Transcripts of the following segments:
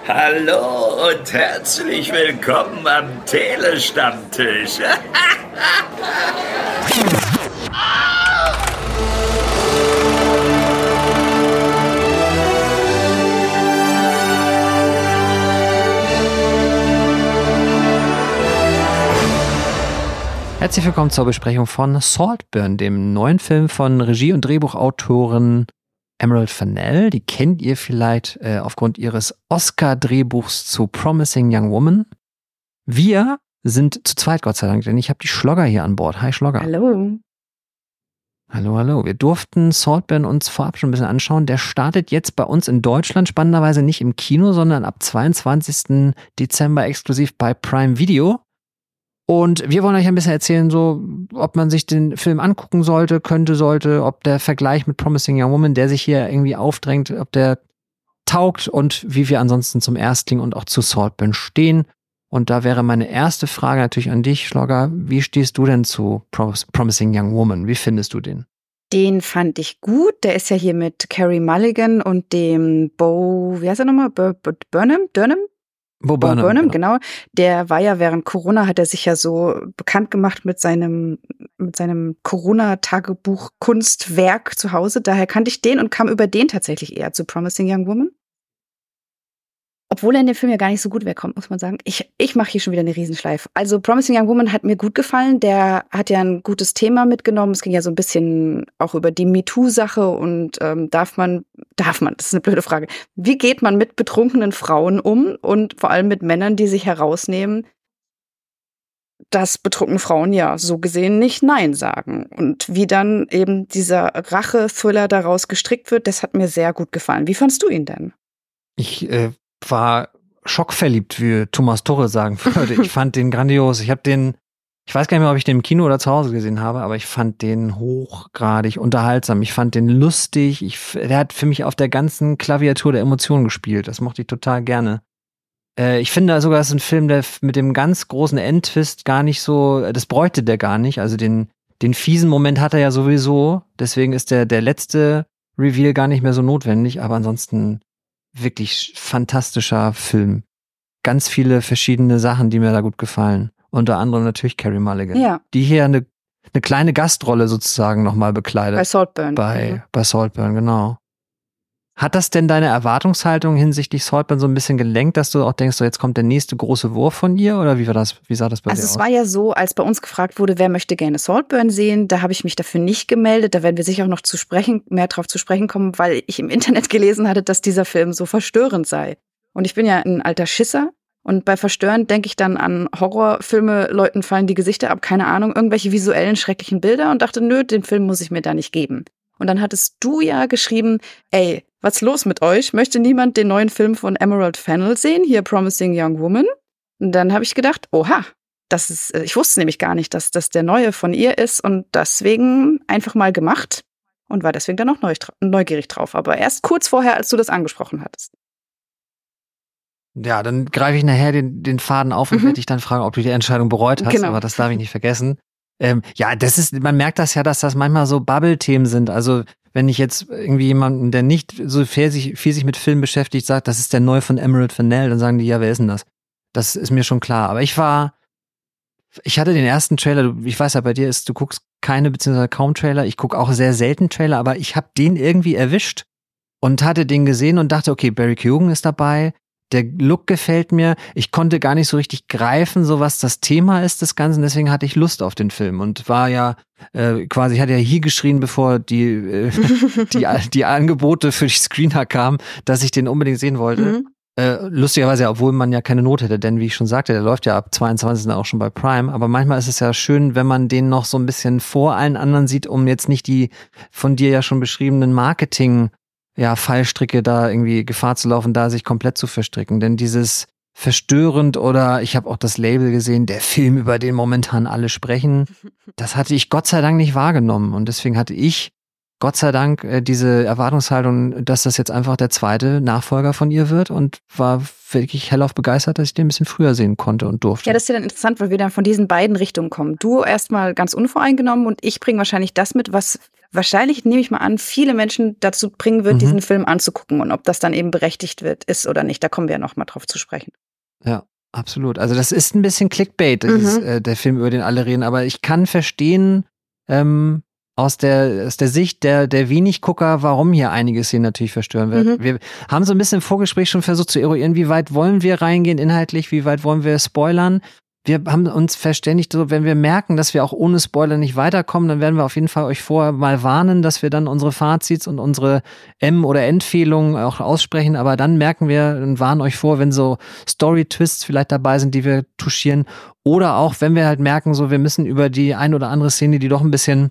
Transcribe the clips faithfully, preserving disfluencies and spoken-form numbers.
Hallo und herzlich willkommen am Telestammtisch. Herzlich willkommen zur Besprechung von Saltburn, dem neuen Film von Regie- und Drehbuchautorin Emerald Fennell. Die kennt ihr vielleicht äh, aufgrund ihres Oscar-Drehbuchs zu Promising Young Woman. Wir sind zu zweit, Gott sei Dank, denn ich habe die Schlogger hier an Bord. Hi Schlogger. Hallo. Hallo, hallo. Wir durften Saltburn uns vorab schon ein bisschen anschauen. Der startet jetzt bei uns in Deutschland spannenderweise nicht im Kino, sondern ab zweiundzwanzigsten Dezember exklusiv bei Prime Video. Und wir wollen euch ein bisschen erzählen, so, ob man sich den Film angucken sollte, könnte, sollte, ob der Vergleich mit Promising Young Woman, der sich hier irgendwie aufdrängt, ob der taugt und wie wir ansonsten zum Erstling und auch zu Saltburn stehen. Und da wäre meine erste Frage natürlich an dich, Schlogger. Wie stehst du denn zu Prom- Promising Young Woman? Wie findest du den? Den fand ich gut. Der ist ja hier mit Carey Mulligan und dem Bo, wie heißt er nochmal? Bur- Bur- Burnham? Burnham? Bo Bo Burnham, Burnham, genau. genau. Der war ja während Corona, hat er sich ja so bekannt gemacht mit seinem, mit seinem Corona-Tagebuch-Kunstwerk zu Hause. Daher kannte ich den und kam über den tatsächlich eher zu Promising Young Woman. Obwohl er in dem Film ja gar nicht so gut wegkommt, muss man sagen. Ich, ich mache hier schon wieder eine Riesenschleife. Also Promising Young Woman hat mir gut gefallen. Der hat ja ein gutes Thema mitgenommen. Es ging ja so ein bisschen auch über die MeToo-Sache und ähm, darf man, darf man, das ist eine blöde Frage. Wie geht man mit betrunkenen Frauen um und vor allem mit Männern, die sich herausnehmen, dass betrunkene Frauen ja so gesehen nicht Nein sagen. Und wie dann eben dieser Rache-Thriller daraus gestrickt wird, das hat mir sehr gut gefallen. Wie fandst du ihn denn? Ich äh, war schockverliebt, wie Thomas Torre sagen würde. Ich fand den grandios. Ich habe den, ich weiß gar nicht mehr, ob ich den im Kino oder zu Hause gesehen habe, aber ich fand den hochgradig unterhaltsam. Ich fand den lustig. Ich, der hat für mich auf der ganzen Klaviatur der Emotionen gespielt. Das mochte ich total gerne. Äh, ich finde sogar, es ist ein Film, der mit dem ganz großen Endtwist gar nicht so, das bräuchte der gar nicht. Also den, den fiesen Moment hat er ja sowieso. Deswegen ist der, der letzte Reveal gar nicht mehr so notwendig. Aber ansonsten wirklich fantastischer Film. Ganz viele verschiedene Sachen, die mir da gut gefallen. Unter anderem natürlich Carey Mulligan. Ja. Die hier eine, eine kleine Gastrolle sozusagen nochmal bekleidet. Bei Saltburn. Bei, Mhm. bei Saltburn, genau. Hat das denn deine Erwartungshaltung hinsichtlich Saltburn so ein bisschen gelenkt, dass du auch denkst, so jetzt kommt der nächste große Wurf von ihr? Oder wie war das? Wie sah das bei Also dir es aus? war ja so, als bei uns gefragt wurde, wer möchte gerne Saltburn sehen, da habe ich mich dafür nicht gemeldet. Da werden wir sicher auch noch zu sprechen, mehr drauf zu sprechen kommen, weil ich im Internet gelesen hatte, dass dieser Film so verstörend sei. Und ich bin ja ein alter Schisser. Und bei verstörend denke ich dann an Horrorfilme, Leuten fallen die Gesichter ab, keine Ahnung, irgendwelche visuellen, schrecklichen Bilder und dachte, nö, den Film muss ich mir da nicht geben. Und dann hattest du ja geschrieben, ey, was los mit euch? Möchte niemand den neuen Film von Emerald Fennell sehen? Hier Promising Young Woman. Und dann habe ich gedacht, oha, das ist, ich wusste nämlich gar nicht, dass das der neue von ihr ist und deswegen einfach mal gemacht und war deswegen dann auch neugierig drauf. Aber erst kurz vorher, als du das angesprochen hattest. Ja, dann greife ich nachher den, den Faden auf und Mhm. werde dich dann fragen, ob du die Entscheidung bereut hast, Genau. aber das darf ich nicht vergessen. Ähm, ja, das ist, man merkt das ja, dass das manchmal so Bubble-Themen sind. Also wenn ich jetzt irgendwie jemanden, der nicht so viel sich, viel sich mit Film beschäftigt, sagt, das ist der neue von Emerald Fennell, dann sagen die, ja, wer ist denn das? Das ist mir schon klar. Aber ich war, ich hatte den ersten Trailer, ich weiß ja, bei dir ist, du guckst keine beziehungsweise kaum Trailer. Ich gucke auch sehr selten Trailer, aber ich habe den irgendwie erwischt und hatte den gesehen und dachte, okay, Barry Keoghan ist dabei. Der Look gefällt mir. Ich konnte gar nicht so richtig greifen, so was das Thema ist des Ganzen. Deswegen hatte ich Lust auf den Film und war ja äh, quasi, ich hatte ja hier geschrien, bevor die, äh, die, die Angebote für die Screener kamen, dass ich den unbedingt sehen wollte. Mhm. Äh, lustigerweise, obwohl man ja keine Not hätte, denn wie ich schon sagte, der läuft ja ab zweiundzwanzigsten auch schon bei Prime. Aber manchmal ist es ja schön, wenn man den noch so ein bisschen vor allen anderen sieht, um jetzt nicht die von dir ja schon beschriebenen Marketing- ja, Fallstricke da irgendwie Gefahr zu laufen, da sich komplett zu verstricken. Denn dieses verstörend oder ich habe auch das Label gesehen, der Film, über den momentan alle sprechen, das hatte ich Gott sei Dank nicht wahrgenommen. Und deswegen hatte ich Gott sei Dank äh, diese Erwartungshaltung, dass das jetzt einfach der zweite Nachfolger von ihr wird und war wirklich hellauf begeistert, dass ich den ein bisschen früher sehen konnte und durfte. Ja, das ist ja dann interessant, weil wir dann von diesen beiden Richtungen kommen. Du erstmal ganz unvoreingenommen und ich bringe wahrscheinlich das mit, was wahrscheinlich, nehme ich mal an, viele Menschen dazu bringen wird, mhm. diesen Film anzugucken. Und ob das dann eben berechtigt wird, ist oder nicht, da kommen wir ja noch mal drauf zu sprechen. Ja, absolut. Also das ist ein bisschen Clickbait, dieses, mhm. äh, der Film, über den alle reden. Aber ich kann verstehen, ähm, aus der, aus der Sicht der, der Wenig-Gucker, warum hier einige Szenen natürlich verstören wird. Mhm. Wir haben so ein bisschen im Vorgespräch schon versucht zu eruieren, wie weit wollen wir reingehen inhaltlich, wie weit wollen wir spoilern. Wir haben uns verständigt, so, wenn wir merken, dass wir auch ohne Spoiler nicht weiterkommen, dann werden wir auf jeden Fall euch vorher mal warnen, dass wir dann unsere Fazits und unsere M- oder Empfehlungen auch aussprechen. Aber dann merken wir und warnen euch vor, wenn so Story-Twists vielleicht dabei sind, die wir touchieren. Oder auch, wenn wir halt merken, so, wir müssen über die ein oder andere Szene, die doch ein bisschen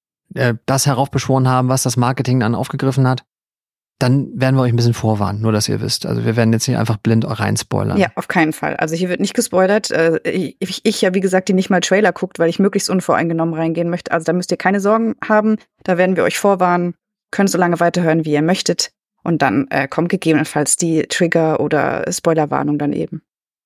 das heraufbeschworen haben, was das Marketing dann aufgegriffen hat, dann werden wir euch ein bisschen vorwarnen, nur dass ihr wisst. Also wir werden jetzt nicht einfach blind rein spoilern. Ja, auf keinen Fall. Also hier wird nicht gespoilert. Ich, ich ja, wie gesagt, die nicht mal Trailer guckt, weil ich möglichst unvoreingenommen reingehen möchte. Also da müsst ihr keine Sorgen haben. Da werden wir euch vorwarnen, könnt so lange weiterhören, wie ihr möchtet. Und dann äh, kommt gegebenenfalls die Trigger- oder Spoilerwarnung dann eben.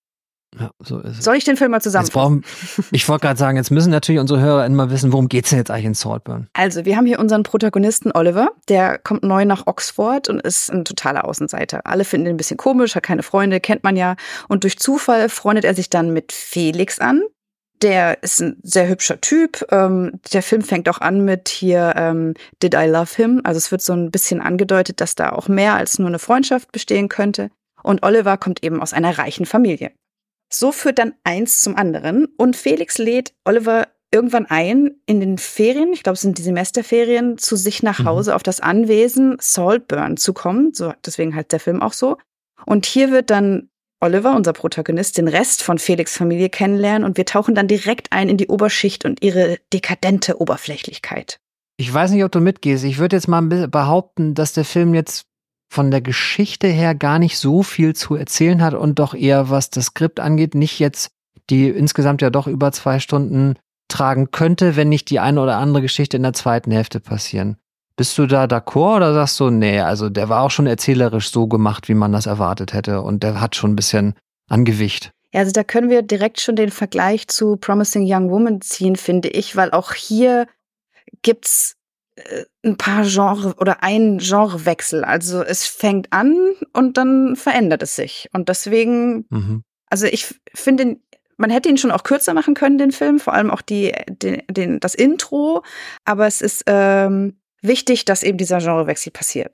Ja, so ist es. Soll ich den Film mal zusammenfassen? Ich wollte gerade sagen, jetzt müssen natürlich unsere Hörer immer wissen, worum geht's denn jetzt eigentlich in Saltburn? Also, wir haben hier unseren Protagonisten Oliver, der kommt neu nach Oxford und ist ein totaler Außenseiter. Alle finden ihn ein bisschen komisch, hat keine Freunde, kennt man ja. Und durch Zufall freundet er sich dann mit Felix an. Der ist ein sehr hübscher Typ. Ähm, der Film fängt auch an mit hier ähm, Did I Love Him? Also es wird so ein bisschen angedeutet, dass da auch mehr als nur eine Freundschaft bestehen könnte. Und Oliver kommt eben aus einer reichen Familie. So führt dann eins zum anderen und Felix lädt Oliver irgendwann ein, in den Ferien, ich glaube es sind die Semesterferien, zu sich nach Hause mhm. auf das Anwesen Saltburn zu kommen. So, deswegen heißt der Film auch so. Und hier wird dann Oliver, unser Protagonist, den Rest von Felix' Familie kennenlernen und wir tauchen dann direkt ein in die Oberschicht und ihre dekadente Oberflächlichkeit. Ich weiß nicht, ob du mitgehst. Ich würde jetzt mal behaupten, dass der Film jetzt von der Geschichte her gar nicht so viel zu erzählen hat und doch eher, was das Skript angeht, nicht jetzt die insgesamt ja doch über zwei Stunden tragen könnte, wenn nicht die eine oder andere Geschichte in der zweiten Hälfte passieren. Bist du da d'accord oder sagst du, nee, also der war auch schon erzählerisch so gemacht, wie man das erwartet hätte und der hat schon ein bisschen an Gewicht? Ja, also da können wir direkt schon den Vergleich zu Promising Young Woman ziehen, finde ich, weil auch hier gibt's ein paar Genre oder ein Genrewechsel. Also es fängt an und dann verändert es sich. Und deswegen, mhm. also ich finde, man hätte ihn schon auch kürzer machen können, den Film, vor allem auch die, den, den, das Intro. Aber es ist ähm, wichtig, dass eben dieser Genrewechsel passiert.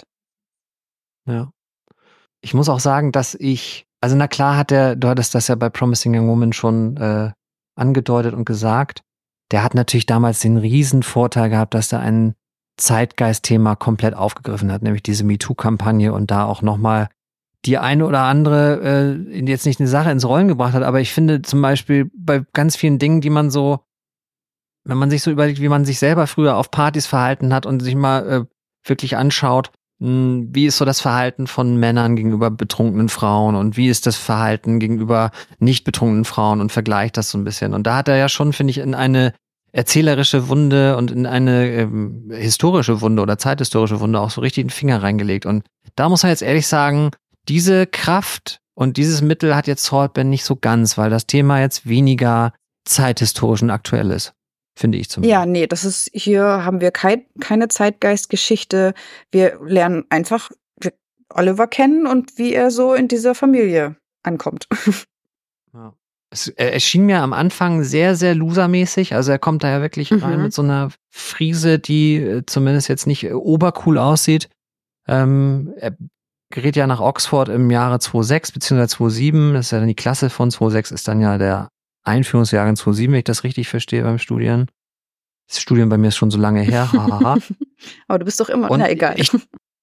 Ja. Ich muss auch sagen, dass ich, also na klar hat der, du hattest das ja bei Promising Young Woman schon äh, angedeutet und gesagt, der hat natürlich damals den riesen Vorteil gehabt, dass da ein Zeitgeist-Thema komplett aufgegriffen hat, nämlich diese MeToo-Kampagne und da auch nochmal die eine oder andere äh, jetzt nicht eine Sache ins Rollen gebracht hat, aber ich finde zum Beispiel bei ganz vielen Dingen, die man so, wenn man sich so überlegt, wie man sich selber früher auf Partys verhalten hat und sich mal äh, wirklich anschaut, mh, wie ist so das Verhalten von Männern gegenüber betrunkenen Frauen und wie ist das Verhalten gegenüber nicht betrunkenen Frauen und vergleicht das so ein bisschen. Und da hat er ja schon, finde ich, in eine erzählerische Wunde und in eine ähm, historische Wunde oder zeithistorische Wunde auch so richtig den Finger reingelegt. Und da muss man jetzt ehrlich sagen, diese Kraft und dieses Mittel hat jetzt Saltburn nicht so ganz, weil das Thema jetzt weniger zeithistorisch und aktuell ist, finde ich zumindest. Ja, nee, das ist, hier haben wir kein, keine Zeitgeistgeschichte. Wir lernen einfach Oliver kennen und wie er so in dieser Familie ankommt. Ja. Es, er erschien mir am Anfang sehr, sehr losermäßig. Also er kommt da ja wirklich mhm. rein mit so einer Frise, die äh, zumindest jetzt nicht äh, obercool aussieht. Ähm, er gerät ja nach Oxford im Jahre zweitausendsechs beziehungsweise zweitausendsieben. Das ist ja dann die Klasse von zweitausendsechs, ist dann ja der Einführungsjahr in zweitausendsieben, wenn ich das richtig verstehe beim Studieren. Das Studium bei mir ist schon so lange her. Aber du bist doch immer, Und na egal. Ich,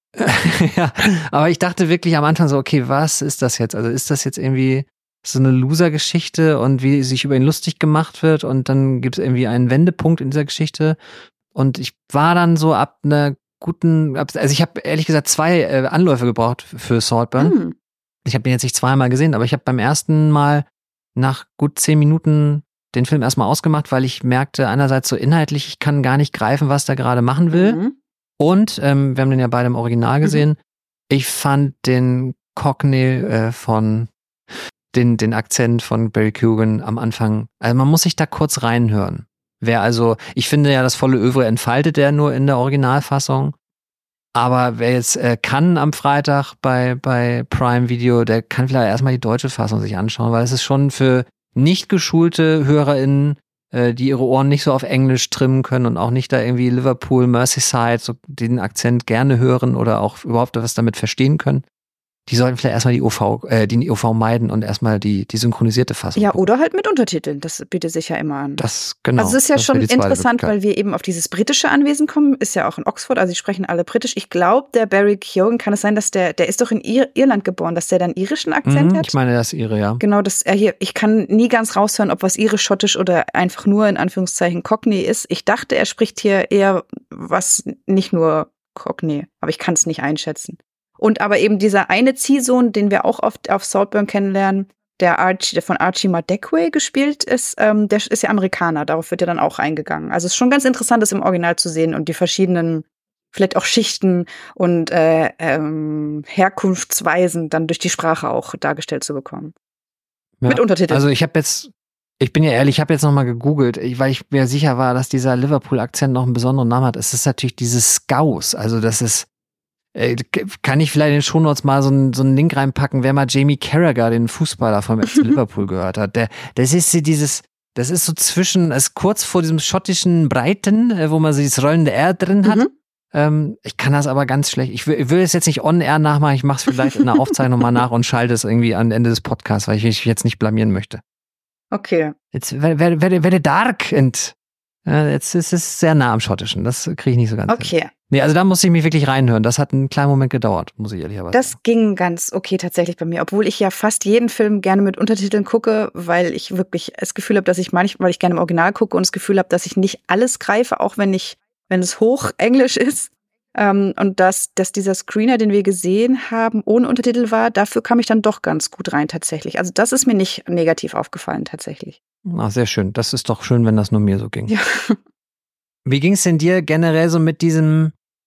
ja, aber ich dachte wirklich am Anfang so, okay, was ist das jetzt? Also ist das jetzt irgendwie so eine Loser-Geschichte und wie sich über ihn lustig gemacht wird und dann gibt es irgendwie einen Wendepunkt in dieser Geschichte und ich war dann so ab einer guten, also ich habe ehrlich gesagt zwei äh, Anläufe gebraucht für Saltburn. Hm. Ich habe den jetzt nicht zweimal gesehen, aber ich habe beim ersten Mal nach gut zehn Minuten den Film erstmal ausgemacht, weil ich merkte einerseits so inhaltlich, ich kann gar nicht greifen, was der gerade machen will. Mhm. Und ähm, wir haben den ja beide im Original gesehen. Mhm. Ich fand den Cockney äh, von den den Akzent von Barry Keoghan am Anfang, also man muss sich da kurz reinhören. Wer also, ich finde ja, das volle Övre entfaltet er nur in der Originalfassung. Aber wer jetzt äh, kann am Freitag bei, bei Prime Video, der kann vielleicht erstmal die deutsche Fassung sich anschauen, weil es ist schon für nicht geschulte HörerInnen, äh, die ihre Ohren nicht so auf Englisch trimmen können und auch nicht da irgendwie Liverpool, Merseyside, so den Akzent gerne hören oder auch überhaupt was damit verstehen können. Die sollten vielleicht erstmal die O V, äh, die O V meiden und erstmal die, die synchronisierte Fassung. Ja, gucken. oder halt mit Untertiteln. Das bietet sich ja immer an. Das, genau. Also es ist ja das schon wäre die zweite interessant, Möglichkeit. weil wir eben auf dieses britische Anwesen kommen. Ist ja auch in Oxford, also sie sprechen alle britisch. Ich glaube, der Barry Keoghan, kann es sein, dass der, der ist doch in Ir- Irland geboren, dass der dann irischen Akzent Mhm, hat? ich meine, das ist ihre, ja. Genau, dass er hier, ich kann nie ganz raushören, ob was irisch, schottisch oder einfach nur in Anführungszeichen Cockney ist. Ich dachte, er spricht hier eher was nicht nur Cockney, aber ich kann es nicht einschätzen. Und aber eben dieser eine Ziehsohn, den wir auch oft auf Saltburn kennenlernen, der Archie, der von Archie Madekwe gespielt ist, ähm, der ist ja Amerikaner, darauf wird ja dann auch eingegangen. Also es ist schon ganz interessant, das im Original zu sehen und die verschiedenen, vielleicht auch Schichten und äh, ähm, Herkunftsweisen dann durch die Sprache auch dargestellt zu bekommen. Ja. Mit Untertiteln. Also ich habe jetzt, ich bin ja ehrlich, ich habe jetzt nochmal gegoogelt, ich- weil ich mir sicher war, dass dieser Liverpool-Akzent noch einen besonderen Namen hat. Es ist natürlich dieses Scouse, also das ist, äh, kann ich vielleicht in den Shownotes mal so einen, so einen Link reinpacken, wer mal Jamie Carragher, den Fußballer vom F C Liverpool gehört hat. Der, das ist dieses, das ist so zwischen, es ist kurz vor diesem schottischen Breiten, äh, wo man so dieses rollende R drin hat. Mhm. Ähm, ich kann das aber ganz schlecht. Ich will, ich will es jetzt nicht on-air nachmachen, ich mache es vielleicht in der Aufzeichnung mal nach und schalte es irgendwie am Ende des Podcasts, weil ich mich jetzt nicht blamieren möchte. Okay. Jetzt werde werde werde werde dark und äh, jetzt ist es sehr nah am Schottischen. Das kriege ich nicht so ganz hin. Okay. Nee, also da musste ich mich wirklich reinhören. Das hat einen kleinen Moment gedauert, muss ich ehrlicherweise sagen. Das ging ganz okay tatsächlich bei mir, obwohl ich ja fast jeden Film gerne mit Untertiteln gucke, weil ich wirklich das Gefühl habe, dass ich manchmal, weil ich gerne im Original gucke und das Gefühl habe, dass ich nicht alles greife, auch wenn ich, wenn es Hochenglisch ist. Ähm, und dass, dass dieser Screener, den wir gesehen haben, ohne Untertitel war, dafür kam ich dann doch ganz gut rein tatsächlich. Also das ist mir nicht negativ aufgefallen tatsächlich. Ach, sehr schön. Das ist doch schön, wenn das nur mir so ging. Ja. Wie ging es denn dir generell so mit diesem,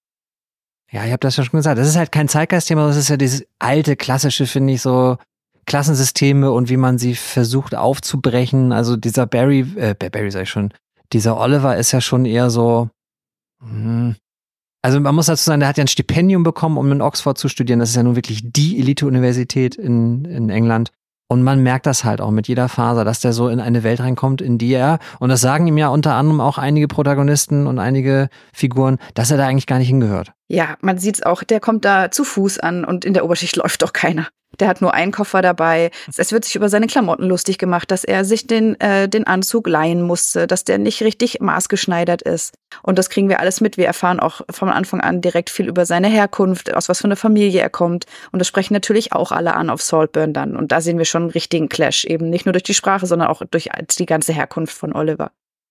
ja, ich habe das ja schon gesagt, das ist halt kein Zeitgeist-Thema, das ist ja dieses alte, klassische, finde ich, so Klassensysteme und wie man sie versucht aufzubrechen. Also dieser Barry, äh, Barry sag ich schon, dieser Oliver ist ja schon eher so, hm, also man muss dazu sagen, der hat ja ein Stipendium bekommen, um in Oxford zu studieren. Das ist ja nun wirklich die Elite-Universität in, in England. Und man merkt das halt auch mit jeder Faser, dass der so in eine Welt reinkommt, in die er, und das sagen ihm ja unter anderem auch einige Protagonisten und einige Figuren, dass er da eigentlich gar nicht hingehört. Ja, man sieht's auch, der kommt da zu Fuß an und in der Oberschicht läuft doch keiner. Der hat nur einen Koffer dabei. Es wird sich über seine Klamotten lustig gemacht, dass er sich den, äh, den Anzug leihen musste, dass der nicht richtig maßgeschneidert ist. Und das kriegen wir alles mit. Wir erfahren auch von Anfang an direkt viel über seine Herkunft, aus was für einer Familie er kommt. Und das sprechen natürlich auch alle an auf Saltburn dann. Und da sehen wir schon einen richtigen Clash. Eben nicht nur durch die Sprache, sondern auch durch die ganze Herkunft von Oliver.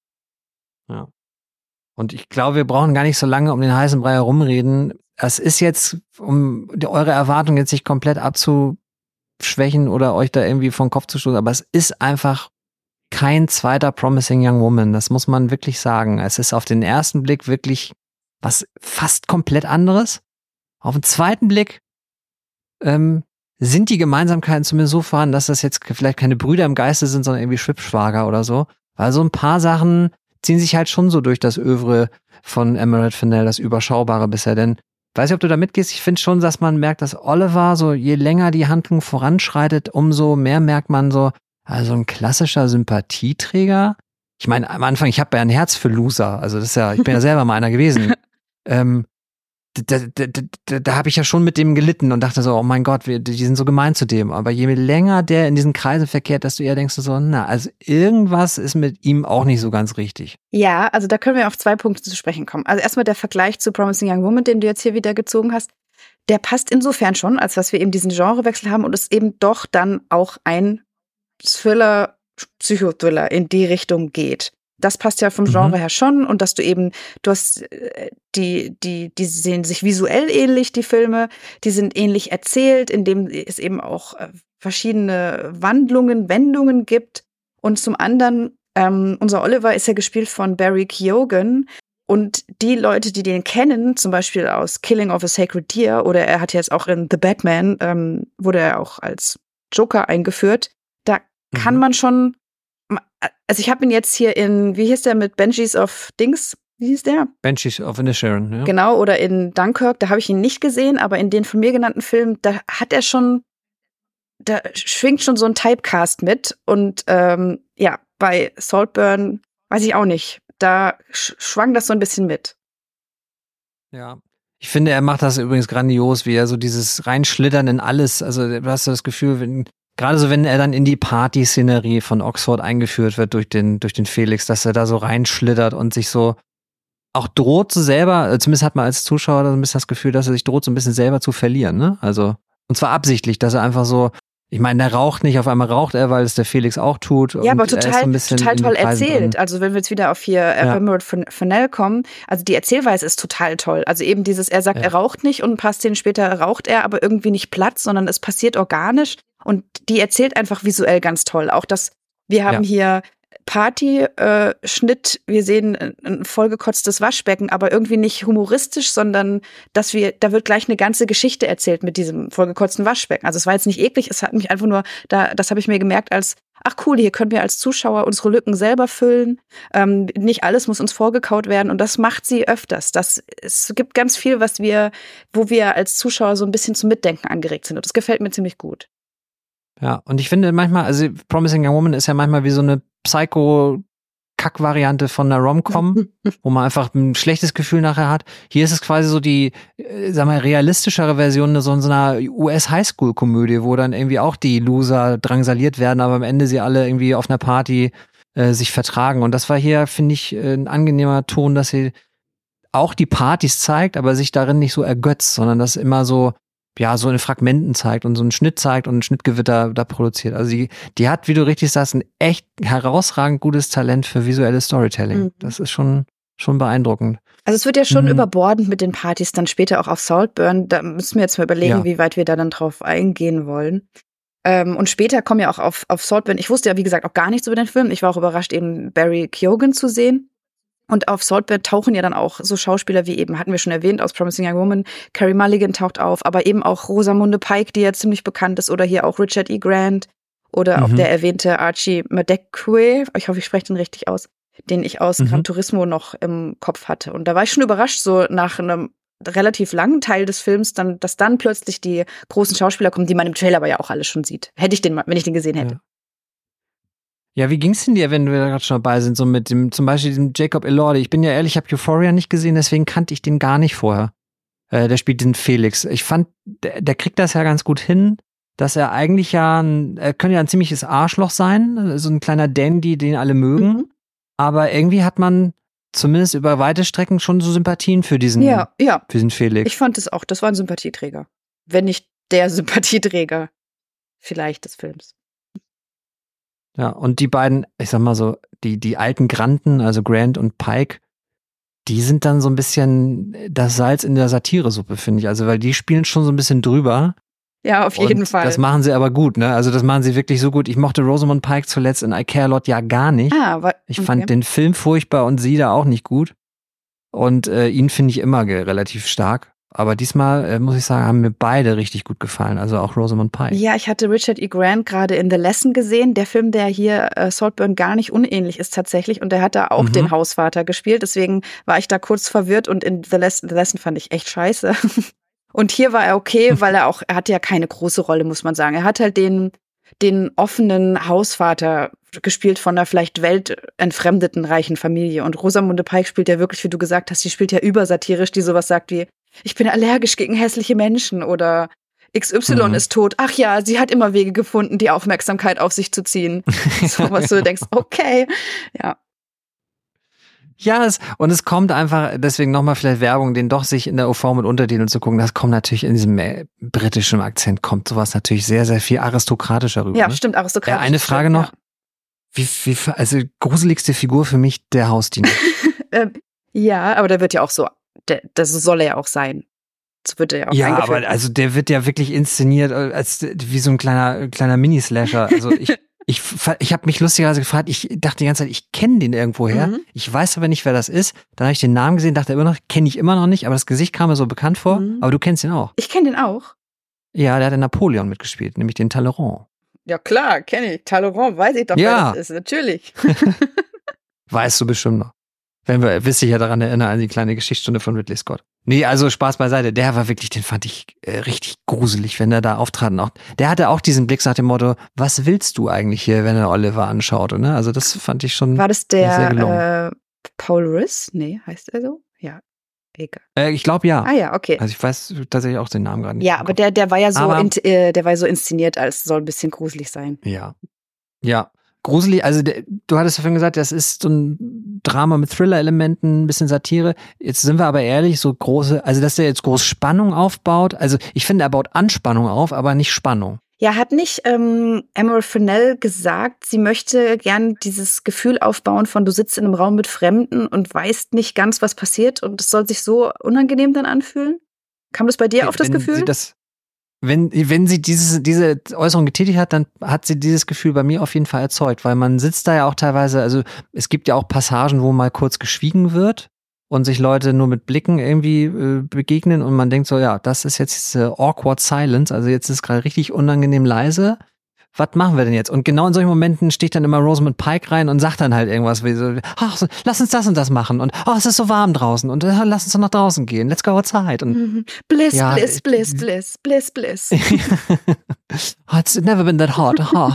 Ja. Und ich glaube, wir brauchen gar nicht so lange um den heißen Brei herumreden. Es ist jetzt, um eure Erwartungen jetzt nicht komplett abzuschwächen oder euch da irgendwie vom Kopf zu stoßen, aber es ist einfach kein zweiter Promising Young Woman. Das muss man wirklich sagen. Es ist auf den ersten Blick wirklich was fast komplett anderes. Auf den zweiten Blick ähm, sind die Gemeinsamkeiten zumindest so vorhanden, dass das jetzt vielleicht keine Brüder im Geiste sind, sondern irgendwie Schwibschwager oder so. Weil so ein paar Sachen ziehen sich halt schon so durch das Övre von Emerald Fennell, das Überschaubare bisher. Denn, weiß nicht, ob du da mitgehst, ich finde schon, dass man merkt, dass Oliver, so je länger die Handlung voranschreitet, umso mehr merkt man so, also ein klassischer Sympathieträger. Ich meine, am Anfang, ich habe ja ein Herz für Loser, also das ist ja, ich bin ja selber mal einer gewesen. ähm, da da, da, da, da habe ich ja schon mit dem gelitten und dachte so, oh mein Gott, wir, die sind so gemein zu dem. Aber je länger der in diesen Kreisen verkehrt, desto eher denkst du so, na, also irgendwas ist mit ihm auch nicht so ganz richtig. Ja, also da können wir auf zwei Punkte zu sprechen kommen. Also erstmal der Vergleich zu Promising Young Woman, den du jetzt hier wieder gezogen hast. Der passt insofern schon, als dass wir eben diesen Genrewechsel haben und es eben doch dann auch ein Thriller, Psychothriller in die Richtung geht. Das passt ja vom Genre mhm. her schon und dass du eben, du hast die, die, die sehen sich visuell ähnlich, die Filme, die sind ähnlich erzählt, indem es eben auch verschiedene Wandlungen, Wendungen gibt. Und zum anderen, ähm, unser Oliver ist ja gespielt von Barry Keoghan und die Leute, die den kennen, zum Beispiel aus Killing of a Sacred Deer oder er hat jetzt auch in The Batman, ähm, wurde er auch als Joker eingeführt, da mhm. kann man schon also ich habe ihn jetzt hier in, wie hieß der mit Banshees of Dings? Wie hieß der? Banshees of Inisherin, ja. Genau, oder in Dunkirk, da habe ich ihn nicht gesehen, aber in den von mir genannten Filmen, da hat er schon, da schwingt schon so ein Typecast mit. Und ähm, ja, bei Saltburn weiß ich auch nicht. Da sch- schwang das so ein bisschen mit. Ja. Ich finde, er macht das übrigens grandios, wie er so dieses Reinschlittern in alles, also du hast so das Gefühl, wenn, gerade so, wenn er dann in die Party-Szenerie von Oxford eingeführt wird durch den, durch den Felix, dass er da so reinschlittert und sich so auch droht, so selber, zumindest hat man als Zuschauer so ein bisschen das Gefühl, dass er sich droht, so ein bisschen selber zu verlieren, ne? Also, und zwar absichtlich, dass er einfach so, ich meine, der raucht nicht, auf einmal raucht er, weil es der Felix auch tut. Ja, aber total, so total toll erzählt. Also wenn wir jetzt wieder auf hier ja. Emerald Fennell kommen, also die Erzählweise ist total toll. Also eben dieses, er sagt, ja. er raucht nicht und ein paar Szenen später raucht er, aber irgendwie nicht Platz, sondern es passiert organisch und die erzählt einfach visuell ganz toll. Auch das, wir haben ja. hier Party-Schnitt, äh, wir sehen ein vollgekotztes Waschbecken, aber irgendwie nicht humoristisch, sondern dass wir, da wird gleich eine ganze Geschichte erzählt mit diesem vollgekotzten Waschbecken. Also es war jetzt nicht eklig, es hat mich einfach nur, da, das habe ich mir gemerkt als, ach cool, hier können wir als Zuschauer unsere Lücken selber füllen. Ähm, nicht alles muss uns vorgekaut werden und das macht sie öfters. Das, es gibt ganz viel, was wir, wo wir als Zuschauer so ein bisschen zum Mitdenken angeregt sind und das gefällt mir ziemlich gut. Ja, und ich finde manchmal, also Promising Young Woman ist ja manchmal wie so eine Psycho-Kack-Variante von einer Rom-Com, wo man einfach ein schlechtes Gefühl nachher hat. Hier ist es quasi so die, äh, sag mal, realistischere Version so, so einer U S-Highschool-Komödie, wo dann irgendwie auch die Loser drangsaliert werden, aber am Ende sie alle irgendwie auf einer Party äh, sich vertragen. Und das war hier, finde ich, äh, ein angenehmer Ton, dass sie auch die Partys zeigt, aber sich darin nicht so ergötzt, sondern das immer so ja, so in Fragmenten zeigt und so einen Schnitt zeigt und ein Schnittgewitter da produziert. Also die, die hat, wie du richtig sagst, ein echt herausragend gutes Talent für visuelles Storytelling. Mhm. Das ist schon, schon beeindruckend. Also es wird ja schon mhm. überbordend mit den Partys dann später auch auf Saltburn. Da müssen wir jetzt mal überlegen, ja. wie weit wir da dann drauf eingehen wollen. Ähm, und später kommen ja auch auf, auf Saltburn. Ich wusste ja, wie gesagt, auch gar nichts über den Film. Ich war auch überrascht, eben Barry Keoghan zu sehen. Und auf Saltburn tauchen ja dann auch so Schauspieler wie eben, hatten wir schon erwähnt, aus Promising Young Woman, Carey Mulligan taucht auf, aber eben auch Rosamunde Pike, die ja ziemlich bekannt ist, oder hier auch Richard E. Grant oder mhm. auch der erwähnte Archie Madekwe, ich hoffe, ich spreche den richtig aus, den ich aus mhm. Gran Turismo noch im Kopf hatte. Und da war ich schon überrascht, so nach einem relativ langen Teil des Films, dann, dass dann plötzlich die großen Schauspieler kommen, die man im Trailer aber ja auch alle schon sieht. Hätte ich den, wenn ich den gesehen hätte. Ja. Ja, wie ging's denn dir, wenn wir da gerade schon dabei sind, so mit dem, zum Beispiel diesem Jacob Elordi? Ich bin ja ehrlich, ich habe Euphoria nicht gesehen, deswegen kannte ich den gar nicht vorher. Äh, der spielt den Felix. Ich fand, der, der kriegt das ja ganz gut hin, dass er eigentlich ja, ein, er könnte ja ein ziemliches Arschloch sein, so ein kleiner Dandy, den alle mögen. Mhm. Aber irgendwie hat man zumindest über weite Strecken schon so Sympathien für diesen, ja, ja. für diesen Felix. Ich fand es auch, das war ein Sympathieträger. Wenn nicht der Sympathieträger vielleicht des Films. Ja, und die beiden, ich sag mal so, die, die alten Granten, also Grant und Pike, die sind dann so ein bisschen das Salz in der Satiresuppe, finde ich. Also, weil die spielen schon so ein bisschen drüber. Ja, auf jeden und Fall. Das machen sie aber gut, ne? Also, das machen sie wirklich so gut. Ich mochte Rosamund Pike zuletzt in I Care a Lot ja gar nicht. Ah, aber, ich okay. fand den Film furchtbar und sie da auch nicht gut. Und äh, ihn finde ich immer ge- relativ stark. Aber diesmal, äh, muss ich sagen, haben mir beide richtig gut gefallen, also auch Rosamund Pike. Ja, ich hatte Richard E. Grant gerade in The Lesson gesehen, der Film, der hier äh, Saltburn gar nicht unähnlich ist tatsächlich. Und der hat da auch mhm. den Hausvater gespielt, deswegen war ich da kurz verwirrt und in The Lesson, The Lesson fand ich echt scheiße. Und hier war er okay, weil er auch, er hatte ja keine große Rolle, muss man sagen. Er hat halt den, den offenen Hausvater gespielt von einer vielleicht weltentfremdeten reichen Familie. Und Rosamunde Pike spielt ja wirklich, wie du gesagt hast, die spielt ja übersatirisch, die sowas sagt wie, ich bin allergisch gegen hässliche Menschen oder X Y mhm. ist tot. Ach ja, sie hat immer Wege gefunden, die Aufmerksamkeit auf sich zu ziehen. So was du denkst, okay, ja. Ja, es, und es kommt einfach, deswegen nochmal vielleicht Werbung, den doch sich in der U V mit Untertiteln zu gucken, das kommt natürlich in diesem äh, britischen Akzent, kommt sowas natürlich sehr, sehr viel aristokratischer rüber. Ja, ne? stimmt, aristokratisch. Äh, eine Frage noch, ja. wie, wie, also gruseligste Figur für mich, der Hausdiener. ähm, ja, aber der wird ja auch so, der, das soll er ja auch sein. Das wird er ja auch Ja, eingeführt. aber also der wird ja wirklich inszeniert als wie so ein kleiner kleiner Mini-Slasher. Also ich ich ich habe mich lustigerweise gefragt, ich dachte die ganze Zeit, ich kenne den irgendwoher. Mhm. Ich weiß aber nicht, wer das ist. Dann habe ich den Namen gesehen, dachte immer noch, kenne ich immer noch nicht, aber das Gesicht kam mir so bekannt vor. Mhm. Aber du kennst ihn auch. Ich kenne den auch. Ja, der hat in Napoleon mitgespielt, nämlich den Talleyrand. Ja klar, kenne ich. Talleyrand, weiß ich doch, Ja. wer das ist, natürlich. Weißt du bestimmt noch. Wenn wir, wirst dich ja daran erinnern, an die kleine Geschichtsstunde von Ridley Scott. Nee, also Spaß beiseite. Der war wirklich, den fand ich äh, richtig gruselig, wenn er da auftrat. Und auch, der hatte auch diesen Blick nach dem Motto, was willst du eigentlich hier, wenn er Oliver anschaut? Ne? Also das fand ich schon War das sehr gelungen. der äh, Paul Riss? Nee, heißt er so? Ja, egal. Äh, ich glaube ja. Ah ja, okay. Also ich weiß tatsächlich auch den Namen gerade nicht. Ja, im aber Kopf. der, der war ja so, Aber- in, äh, der war ja so inszeniert, als soll ein bisschen gruselig sein. Ja. Ja. Gruselig, also der, du hattest ja vorhin gesagt, das ist so ein Drama mit Thriller-Elementen, ein bisschen Satire. Jetzt sind wir aber ehrlich, so große, also dass der jetzt groß Spannung aufbaut. Also ich finde, er baut Anspannung auf, aber nicht Spannung. Ja, hat nicht ähm, Emerald Fennell gesagt, sie möchte gern dieses Gefühl aufbauen von, du sitzt in einem Raum mit Fremden und weißt nicht ganz, was passiert und es soll sich so unangenehm dann anfühlen? Kam das bei dir auf das Wenn Gefühl? Sie das, wenn, wenn sie dieses, diese Äußerung getätigt hat, dann hat sie dieses Gefühl bei mir auf jeden Fall erzeugt, weil man sitzt da ja auch teilweise, also es gibt ja auch Passagen, wo mal kurz geschwiegen wird und sich Leute nur mit Blicken irgendwie äh, begegnen und man denkt so, ja, das ist jetzt äh, awkward silence, also jetzt ist gerade richtig unangenehm leise. Was machen wir denn jetzt? Und genau in solchen Momenten sticht dann immer Rosamund Pike rein und sagt dann halt irgendwas wie so, ach, so, lass uns das und das machen und oh, es ist so warm draußen und äh, lass uns doch nach draußen gehen, let's go outside. Und Mhm. Bliss, Ja, bliss, äh, bliss, bliss, bliss, bliss. oh, it's never been that hot. Oh.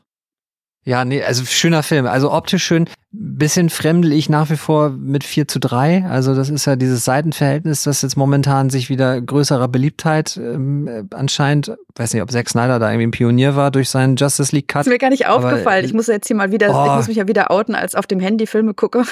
Ja, nee, also schöner Film. Also optisch schön. Bisschen fremdel ich nach wie vor mit vier zu drei. Also das ist ja dieses Seitenverhältnis, das jetzt momentan sich wieder größerer Beliebtheit ähm, äh, anscheinend, weiß nicht, ob Zack Snyder da irgendwie ein Pionier war durch seinen Justice League Cut. Ist mir gar nicht Aber, aufgefallen. äh, Ich muss jetzt hier mal wieder, oh. ich muss mich ja wieder outen, als auf dem Handy Filme gucke.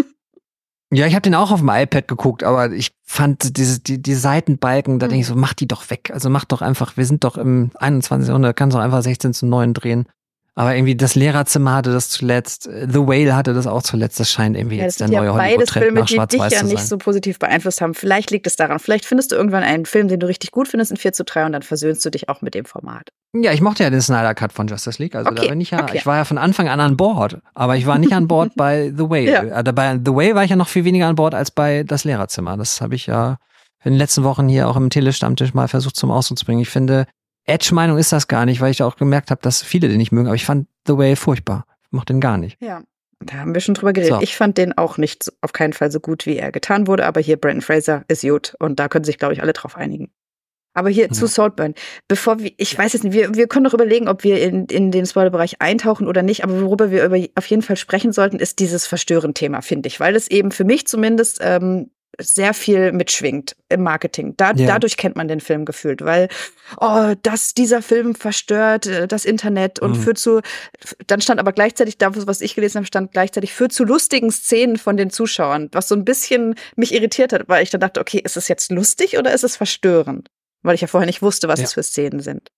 Ja, ich habe den auch auf dem iPad geguckt, aber ich fand diese, die, die Seitenbalken, da denke ich so, mach die doch weg. Also mach doch einfach, wir sind doch im einundzwanzigsten Jahrhundert, kannst doch einfach sechzehn zu neun drehen. Aber irgendwie das Lehrerzimmer hatte das zuletzt, The Whale hatte das auch zuletzt. Das scheint irgendwie Ja, das jetzt der sind ja neue beides Hollywood-Trend Filme, nach die dich Schwarz-Weiß ja zu nicht sein. so positiv beeinflusst haben. Vielleicht liegt es daran. Vielleicht findest du irgendwann einen Film, den du richtig gut findest in vier zu drei und dann versöhnst du dich auch mit dem Format. Ja, ich mochte ja den Snyder Cut von Justice League. Also Okay, da bin ich ja, okay. ich war ja von Anfang an an Bord. Aber ich war nicht an Bord bei The Whale. Ja. Also bei The Whale war ich ja noch viel weniger an Bord als bei Das Lehrerzimmer. Das habe ich ja in den letzten Wochen hier auch im Telestammtisch mal versucht zum Ausdruck zu bringen. Ich finde, Edge-Meinung ist das gar nicht, weil ich da auch gemerkt habe, dass viele den nicht mögen. Aber ich fand The Whale furchtbar. Ich mochte den gar nicht. Ja, da haben wir schon drüber geredet. So. Ich fand den auch nicht so, auf keinen Fall so gut, wie er getan wurde. Aber hier Brendan Fraser ist gut und da können sich, glaube ich, alle drauf einigen. Aber hier Ja. zu Saltburn. Bevor wir, ich weiß jetzt nicht, wir, wir können doch überlegen, ob wir in, in den Spoilerbereich eintauchen oder nicht. Aber worüber wir über, auf jeden Fall sprechen sollten, ist dieses Verstören-Thema, finde ich. Weil es eben für mich zumindest ähm, sehr viel mitschwingt im Marketing. Da, Ja. Dadurch kennt man den Film gefühlt, weil oh, das, dieser Film verstört äh, das Internet und Mhm. führt zu, dann stand aber gleichzeitig, da was ich gelesen habe, stand gleichzeitig, führt zu lustigen Szenen von den Zuschauern, was so ein bisschen mich irritiert hat, weil ich dann dachte, okay, ist es jetzt lustig oder ist es verstörend? Weil ich ja vorher nicht wusste, was Ja. es für Szenen sind.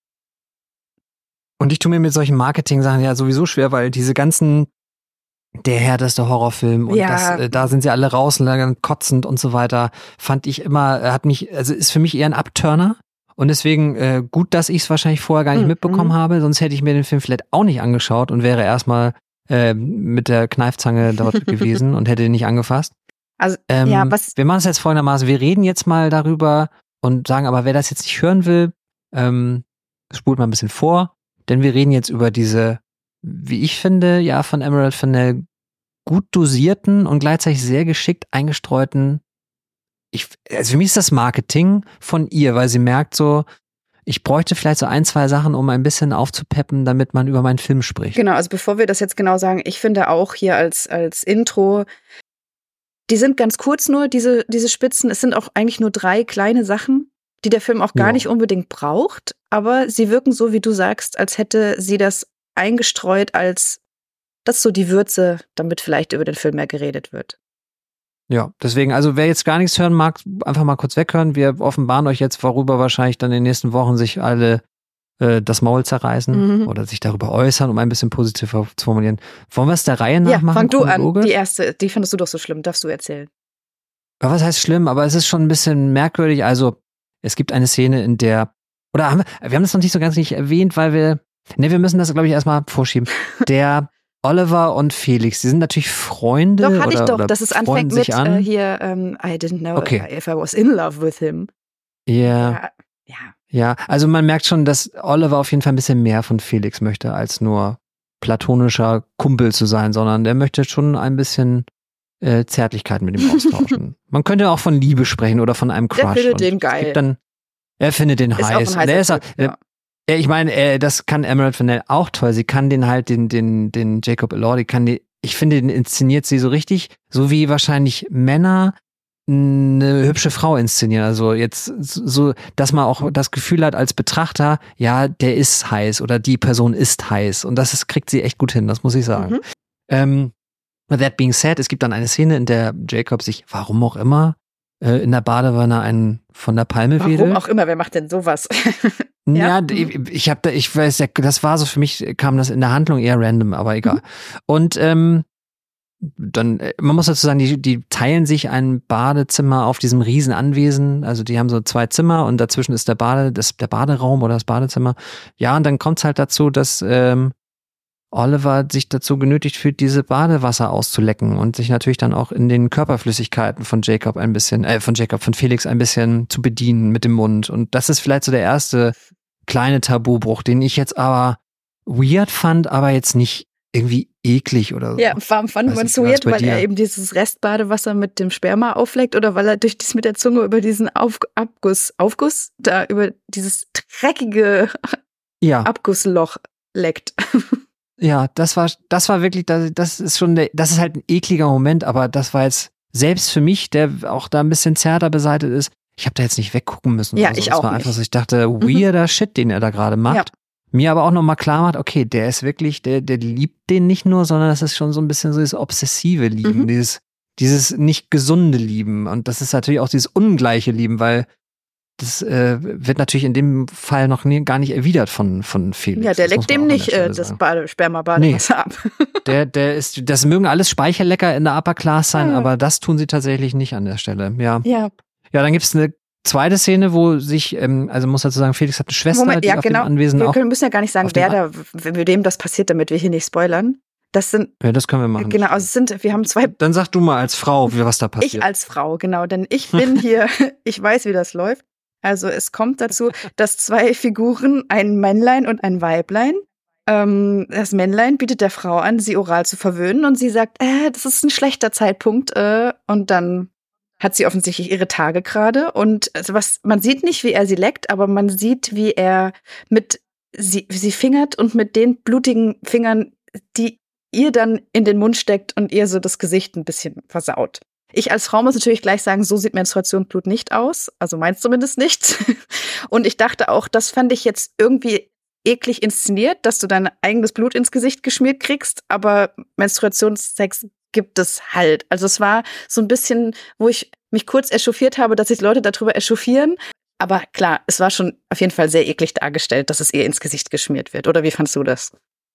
Und ich tue mir mit solchen Marketing-Sachen ja sowieso schwer, weil diese ganzen, der härteste Horrorfilm und Ja. das, äh, da sind sie alle raus und dann kotzend und so weiter, fand ich immer, äh, hat mich, also ist für mich eher ein Abturner. Und deswegen äh, gut, dass ich es wahrscheinlich vorher gar nicht Mhm. mitbekommen habe, sonst hätte ich mir den Film vielleicht auch nicht angeschaut und wäre erstmal äh, mit der Kneifzange dort gewesen und hätte ihn nicht angefasst. Also, Ähm, ja, was, wir machen es jetzt folgendermaßen, wir reden jetzt mal darüber und sagen, aber wer das jetzt nicht hören will, ähm, spult mal ein bisschen vor, denn wir reden jetzt über diese, wie ich finde, ja, von Emerald Fennell gut dosierten und gleichzeitig sehr geschickt eingestreuten, ich, also für mich ist das Marketing von ihr, weil sie merkt so, ich bräuchte vielleicht so ein, zwei Sachen, um ein bisschen aufzupeppen, damit man über meinen Film spricht. genau, also bevor wir das jetzt genau sagen, ich finde auch hier als, als Intro, die sind ganz kurz nur, diese, diese Spitzen. Es sind auch eigentlich nur drei kleine Sachen, die der Film auch gar Ja. nicht unbedingt braucht, aber sie wirken so, wie du sagst, als hätte sie das eingestreut als, das ist so die Würze, damit vielleicht über den Film mehr geredet wird. Ja, deswegen, also wer jetzt gar nichts hören mag, einfach mal kurz weghören. Wir offenbaren euch jetzt, worüber wahrscheinlich dann in den nächsten Wochen sich alle äh, das Maul zerreißen Mhm. oder sich darüber äußern, um ein bisschen positiver zu formulieren. Wollen wir es der Reihe nach Ja, machen? fang du an. chronologisch? Die erste, die findest du doch so schlimm, darfst du erzählen. Ja, was heißt schlimm? Aber es ist schon ein bisschen merkwürdig. Also, es gibt eine Szene, in der, oder haben wir, wir haben das noch nicht so ganz nicht erwähnt, weil wir, ne, wir müssen das, glaube ich, erstmal vorschieben. Der Oliver und Felix, die sind natürlich Freunde. Doch, hatte oder, ich doch, oder dass es freunden anfängt sich mit an. äh, hier, ähm, I didn't know Okay. if I was in love with him. Ja. Ja, ja, Ja, also man merkt schon, dass Oliver auf jeden Fall ein bisschen mehr von Felix möchte, als nur platonischer Kumpel zu sein, sondern der möchte schon ein bisschen äh, Zärtlichkeit mit ihm austauschen. Man könnte auch von Liebe sprechen oder von einem Crush. Der findet Und den es geil. gibt Dann, er findet den Ist auch heiß. ein heißer Der ist auch, Typ, äh, ja. ja, ich meine, äh, das kann Emerald Fennell auch toll. Sie kann den halt, den, den, den Jacob Elordi, kann die, ich finde, den inszeniert sie so richtig, so wie wahrscheinlich Männer eine hübsche Frau inszenieren. Also jetzt so, dass man auch das Gefühl hat als Betrachter, ja, der ist heiß oder die Person ist heiß. Und das ist, kriegt sie echt gut hin, das muss ich sagen. Mhm. Ähm, that being said, es gibt dann eine Szene, in der Jacob sich, warum auch immer, äh, in der Badewanne einen von der Palme Warum wedelt. auch immer, wer macht denn sowas? Ja, Ja. ich, ich habe da, ich weiß, das war so für mich, kam das in der Handlung eher random, aber egal. Mhm. Und ähm, dann, äh, man muss dazu sagen, die, die teilen sich ein Badezimmer auf diesem riesen Anwesen. Also die haben so zwei Zimmer und dazwischen ist der Bade, das, der Baderaum oder das Badezimmer. Ja, und dann kommt es halt dazu, dass ähm, Oliver sich dazu genötigt fühlt, diese Badewasser auszulecken und sich natürlich dann auch in den Körperflüssigkeiten von Jacob ein bisschen, äh, von Jacob, von Felix ein bisschen zu bedienen mit dem Mund. Und das ist vielleicht so der erste kleine Tabubruch, den ich jetzt aber weird fand, aber jetzt nicht irgendwie eklig oder so. Ja, warum fand Weiß man nicht, es wie war das weird, bei weil er dir? eben dieses Restbadewasser mit dem Sperma aufleckt oder weil er durch dies mit der Zunge über diesen Auf Abguss, Aufguss, da über dieses dreckige Ja, Abgussloch leckt. ja, das war, das war wirklich, das, das ist schon, der, das ist halt ein ekliger Moment, aber das war jetzt selbst für mich, der auch da ein bisschen zärter beseitigt ist, ich habe da jetzt nicht weggucken müssen. Ja, oder so. ich Das auch war nicht. einfach so, ich dachte, weirder Shit, den er da gerade macht. Ja. Mir aber auch nochmal klar macht, okay, der ist wirklich, der, der liebt den nicht nur, sondern das ist schon so ein bisschen so dieses obsessive Lieben, Mhm. dieses, dieses nicht gesunde Lieben. Und das ist natürlich auch dieses ungleiche Lieben, weil das äh, wird natürlich in dem Fall noch nie, gar nicht erwidert von, von Felix. Ja, der Das muss leckt man dem auch an nicht der äh, Stelle das sagen. Bade Sperma-Badewasser ab. Der, der ist, das mögen alles Speicherlecker in der Upper Class sein, Ja. aber das tun sie tatsächlich nicht an der Stelle. Ja, Ja, ja, dann gibt's eine zweite Szene, wo sich, ähm, also muss dazu sagen, Felix hat eine Schwester, Moment, die ja, auf genau. dem Anwesen Wir auch. können, müssen ja gar nicht sagen, auf dem wer da, mit wem das passiert, damit wir hier nicht spoilern. Das sind, Ja, das können wir machen. genau, also es sind, wir haben zwei, Dann sag du mal als Frau, wie was da passiert. ich als Frau, genau, denn ich bin hier, ich weiß, wie das läuft. Also es kommt dazu, dass zwei Figuren, ein Männlein und ein Weiblein, ähm, das Männlein bietet der Frau an, sie oral zu verwöhnen und sie sagt, äh, das ist ein schlechter Zeitpunkt, äh, und dann hat sie offensichtlich ihre Tage gerade und also was, man sieht nicht, wie er sie leckt, aber man sieht, wie er mit sie, sie fingert und mit den blutigen Fingern, die ihr dann in den Mund steckt und ihr so das Gesicht ein bisschen versaut. Ich als Frau muss natürlich gleich sagen, so sieht Menstruationsblut nicht aus, also meins zumindest nicht. Und ich dachte auch, das fand ich jetzt irgendwie eklig inszeniert, dass du dein eigenes Blut ins Gesicht geschmiert kriegst, aber Menstruationssex gibt es halt. Also es war so ein bisschen, wo ich mich kurz echauffiert habe, dass sich Leute darüber echauffieren. Aber klar, es war schon auf jeden Fall sehr eklig dargestellt, dass es ihr ins Gesicht geschmiert wird. Oder wie fandst du das?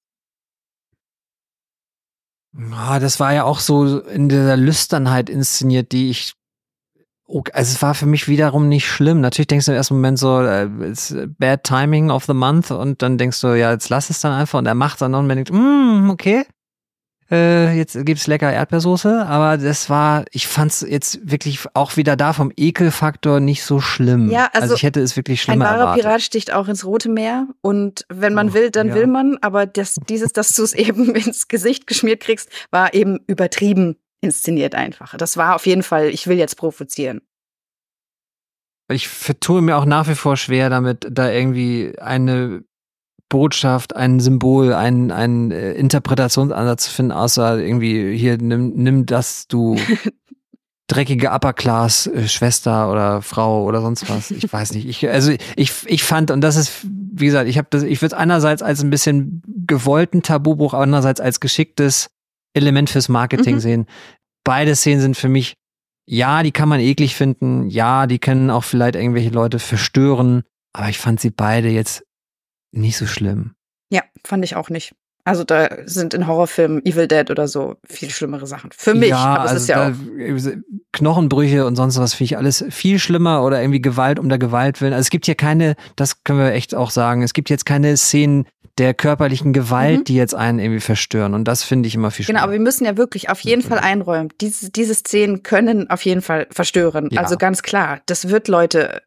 Ah, das war ja auch so in dieser Lüsternheit inszeniert, die ich, okay, also es war für mich wiederum nicht schlimm. Natürlich denkst du im ersten Moment so, äh, it's bad timing of the month und dann denkst du, ja, jetzt lass es dann einfach und er macht dann noch und man denkt, mm, okay, äh, jetzt gibt's lecker Erdbeersoße, aber das war, ich fand's jetzt wirklich auch wieder da vom Ekelfaktor nicht so schlimm. Ja, also ich hätte es wirklich Ein schlimmer wahrer erwartet. Pirat sticht auch ins Rote Meer und wenn man Oh, will, dann ja. will man, aber das, dieses, dass du es eben ins Gesicht geschmiert kriegst, war eben übertrieben inszeniert einfach. Das war auf jeden Fall, ich will jetzt provozieren. Ich tue mir auch nach wie vor schwer damit, da irgendwie eine Botschaft, ein Symbol, einen, einen äh, Interpretationsansatz zu finden, außer irgendwie hier, nimm, nimm das, du dreckige Upper-Class-Schwester oder Frau oder sonst was. Ich weiß nicht. Ich, also ich, ich fand, und das ist, wie gesagt, ich habe das, ich würde es einerseits als ein bisschen gewollten Tabubruch, andererseits als geschicktes Element fürs Marketing Mhm. sehen. Beide Szenen sind für mich, ja, die kann man eklig finden, ja, die können auch vielleicht irgendwelche Leute verstören, aber ich fand sie beide jetzt nicht so schlimm. Ja, fand ich auch nicht. Also da sind in Horrorfilmen Evil Dead oder so viel schlimmere Sachen. Für mich, ja, aber es also ist ja da, auch. Knochenbrüche und sonst was finde ich alles viel schlimmer oder irgendwie Gewalt um der Gewalt willen. Also es gibt hier keine, das können wir echt auch sagen, es gibt jetzt keine Szenen der körperlichen Gewalt, Mhm. die jetzt einen irgendwie verstören und das finde ich immer viel schlimmer. Genau, aber wir müssen ja wirklich auf jeden Fall einräumen. Diese, diese Szenen können auf jeden Fall verstören. Ja. Also ganz klar, das wird Leute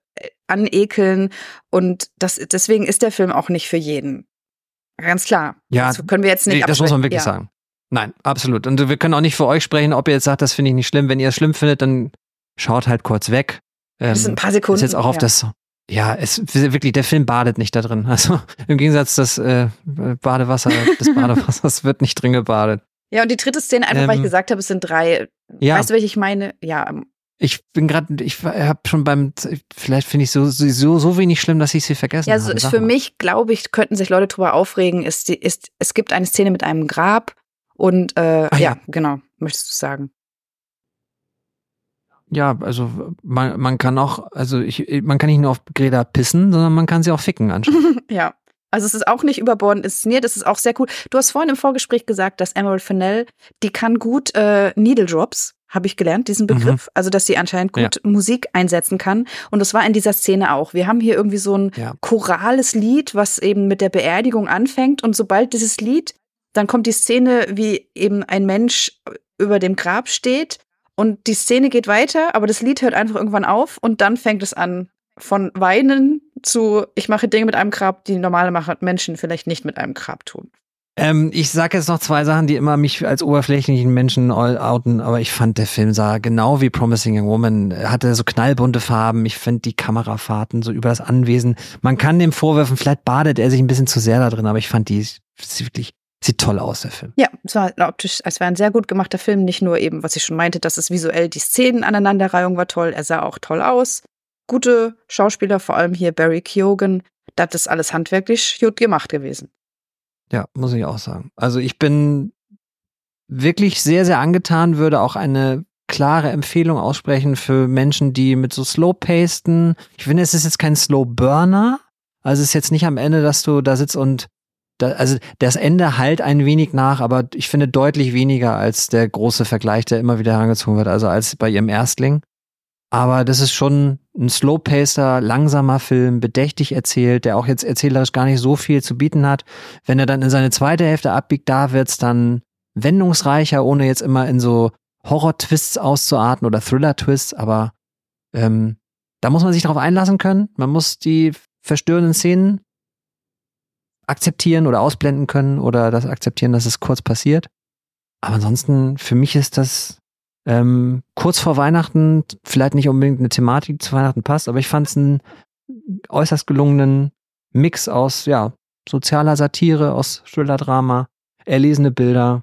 anekeln. Und das, deswegen ist der Film auch nicht für jeden. Ganz klar. Ja, das können wir jetzt nicht nee, das muss man wirklich ja. sagen. Nein, absolut. Und wir können auch nicht für euch sprechen, ob ihr jetzt sagt, das finde ich nicht schlimm. Wenn ihr es schlimm findet, dann schaut halt kurz weg. Ähm, das sind ein paar Sekunden. Ist jetzt auch auf ja. das, ja, es wirklich, der Film badet nicht da drin. Also im Gegensatz, das äh, Badewasser, des Badewassers wird nicht drin gebadet. Ja, und die dritte Szene, einfach ähm, weil ich gesagt habe, es sind drei. Ja. Weißt du, welche ich meine? Ja. Ich bin gerade, ich habe schon beim, vielleicht finde ich so, so so wenig schlimm, dass ich sie vergessen habe. Ja, so habe. ist für mich, glaube ich, könnten sich Leute drüber aufregen, ist, ist, es gibt eine Szene mit einem Grab und äh, ja. ja, genau, möchtest du sagen? Ja, also man, man kann auch, also ich, man kann nicht nur auf Greta pissen, sondern man kann sie auch ficken anscheinend. Ja, also es ist auch nicht überbordend inszeniert, das ist auch sehr cool. Du hast vorhin im Vorgespräch gesagt, dass Emerald Fennell, die kann gut äh, Needle Drops, habe ich gelernt, diesen Begriff. Mhm. Also, dass sie anscheinend gut ja. Musik einsetzen kann. Und das war in dieser Szene auch. Wir haben hier irgendwie so ein ja. chorales Lied, was eben mit der Beerdigung anfängt. Und sobald dieses Lied, dann kommt die Szene, wie eben ein Mensch über dem Grab steht. Und die Szene geht weiter, aber das Lied hört einfach irgendwann auf. Und dann fängt es an von Weinen zu, ich mache Dinge mit einem Grab, die normale Menschen vielleicht nicht mit einem Grab tun. Ähm, ich sage jetzt noch zwei Sachen, die immer mich als oberflächlichen Menschen outen, aber ich fand, der Film sah genau wie Promising Young Woman, hatte so knallbunte Farben, ich finde die Kamerafahrten so über das Anwesen, man kann dem vorwerfen, vielleicht badet er sich ein bisschen zu sehr da drin, aber ich fand die, die wirklich, sieht toll aus, der Film. Ja, es war optisch, es war ein sehr gut gemachter Film, nicht nur eben, was ich schon meinte, dass es visuell, die Szenen Aneinanderreihung war toll, er sah auch toll aus, gute Schauspieler, vor allem hier Barry Keoghan, das ist alles handwerklich gut gemacht gewesen. Ja, muss ich auch sagen. Also ich bin wirklich sehr, sehr angetan, würde auch eine klare Empfehlung aussprechen für Menschen, die mit so Slow-Pasten, ich finde, es ist jetzt kein Slow-Burner, also es ist jetzt nicht am Ende, dass du da sitzt und, da, also das Ende halt ein wenig nach, aber ich finde deutlich weniger als der große Vergleich, der immer wieder herangezogen wird, also als bei ihrem Erstling. Aber das ist schon ein Slow-Pacer, langsamer Film, bedächtig erzählt, der auch jetzt erzählerisch gar nicht so viel zu bieten hat. Wenn er dann in seine zweite Hälfte abbiegt, da wird's dann wendungsreicher, ohne jetzt immer in so Horror-Twists auszuarten oder Thriller-Twists. Aber ähm, da muss man sich darauf einlassen können. Man muss die verstörenden Szenen akzeptieren oder ausblenden können oder das akzeptieren, dass es kurz passiert. Aber ansonsten, für mich ist das Ähm, kurz vor Weihnachten, vielleicht nicht unbedingt eine Thematik, die zu Weihnachten passt, aber ich fand es einen äußerst gelungenen Mix aus, ja, sozialer Satire, aus Thriller-Drama, erlesene Bilder.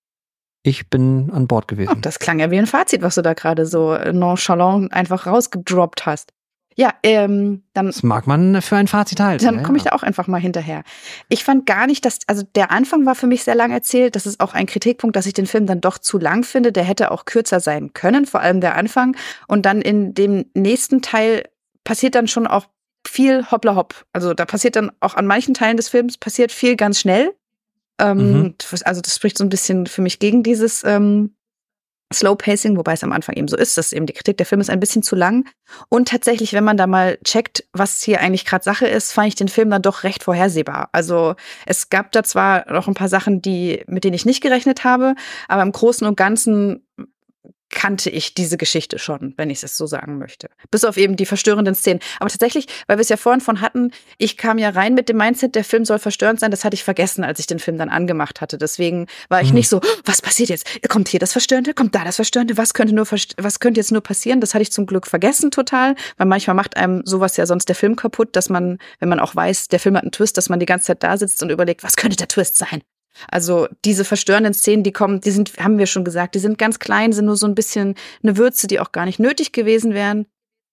Ich bin an Bord gewesen. Oh, das klang ja wie ein Fazit, was du da gerade so nonchalant einfach rausgedroppt hast. Ja, ähm, dann. Das mag man für ein Fazit halten. Dann ja, komme ich ja. da auch einfach mal hinterher. Ich fand gar nicht, dass, also der Anfang war für mich sehr lang erzählt. Das ist auch ein Kritikpunkt, dass ich den Film dann doch zu lang finde. Der hätte auch kürzer sein können, vor allem der Anfang. Und dann in dem nächsten Teil passiert dann schon auch viel hoppla hopp. Also da passiert dann auch an manchen Teilen des Films passiert viel ganz schnell. Ähm, mhm. Also das spricht so ein bisschen für mich gegen dieses ähm, Slow Pacing, wobei es am Anfang eben so ist, dass eben die Kritik, der Film ist ein bisschen zu lang. Und tatsächlich, wenn man da mal checkt, was hier eigentlich gerade Sache ist, fand ich den Film dann doch recht vorhersehbar. Also es gab da zwar noch ein paar Sachen, die mit denen ich nicht gerechnet habe, aber im Großen und Ganzen kannte ich diese Geschichte schon, wenn ich es so sagen möchte. Bis auf eben die verstörenden Szenen. Aber tatsächlich, weil wir es ja vorhin von hatten, ich kam ja rein mit dem Mindset, der Film soll verstörend sein, das hatte ich vergessen, als ich den Film dann angemacht hatte. Deswegen war ich mhm. nicht so, was passiert jetzt? Kommt hier das Verstörende? Kommt da das Verstörende? Was könnte nur, was könnte jetzt nur passieren? Das hatte ich zum Glück vergessen total, weil manchmal macht einem sowas ja sonst der Film kaputt, dass man, wenn man auch weiß, der Film hat einen Twist, dass man die ganze Zeit da sitzt und überlegt, was könnte der Twist sein? Also diese verstörenden Szenen, die kommen, die sind, haben wir schon gesagt, die sind ganz klein, sind nur so ein bisschen eine Würze, die auch gar nicht nötig gewesen wären.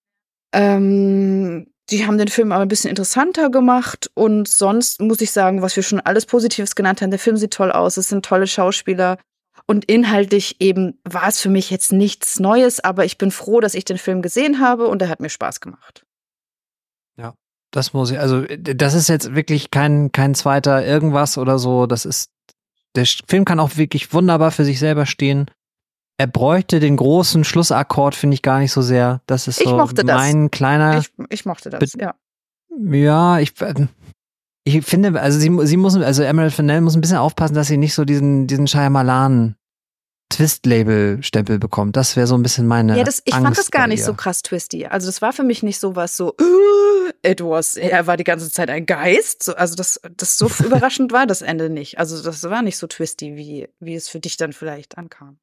Ähm, die haben den Film aber ein bisschen interessanter gemacht und sonst muss ich sagen, was wir schon alles Positives genannt haben, der Film sieht toll aus, es sind tolle Schauspieler und inhaltlich eben war es für mich jetzt nichts Neues, aber ich bin froh, dass ich den Film gesehen habe und er hat mir Spaß gemacht. Ja. Das muss ich, also das ist jetzt wirklich kein, kein zweiter irgendwas oder so. Das ist, der Film kann auch wirklich wunderbar für sich selber stehen. Er bräuchte den großen Schlussakkord, finde ich gar nicht so sehr. Das ist so ich mochte mein das. kleiner. Ich, ich mochte das, Be- ja. Ja, ich, ich finde, also sie, sie muss, also Emerald Fennell muss ein bisschen aufpassen, dass sie nicht so diesen, diesen Shyamalan Twist-Label-Stempel bekommt. Das wäre so ein bisschen meine Ja, das, ich Angst fand das gar bei nicht ihr. so krass twisty. Also das war für mich nicht so was so, it was, er war die ganze Zeit ein Geist. So, also das, das so überraschend war das Ende nicht. Also das war nicht so twisty, wie, wie es für dich dann vielleicht ankam.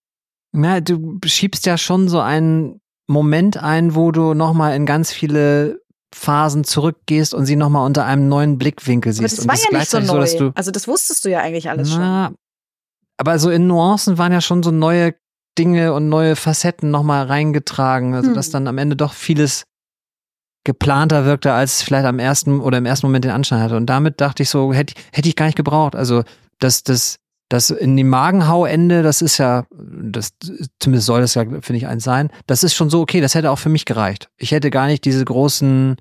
Ja, du schiebst ja schon so einen Moment ein, wo du nochmal in ganz viele Phasen zurückgehst und sie nochmal unter einem neuen Blickwinkel siehst. Aber das und war das ja nicht so gleichzeitig neu. so, dass du, also das wusstest du ja eigentlich alles na, schon. aber so in Nuancen waren ja schon so neue Dinge und neue Facetten nochmal reingetragen, also Hm. dass dann am Ende doch vieles geplanter wirkte, als vielleicht am ersten oder im ersten Moment den Anschein hatte. Und damit dachte ich so, hätte hätte ich gar nicht gebraucht. Also das, das, das in die Magenhauende, das ist ja, das zumindest soll das ja, finde ich, eins sein. Das ist schon so okay, das hätte auch für mich gereicht. Ich hätte gar nicht diese großen,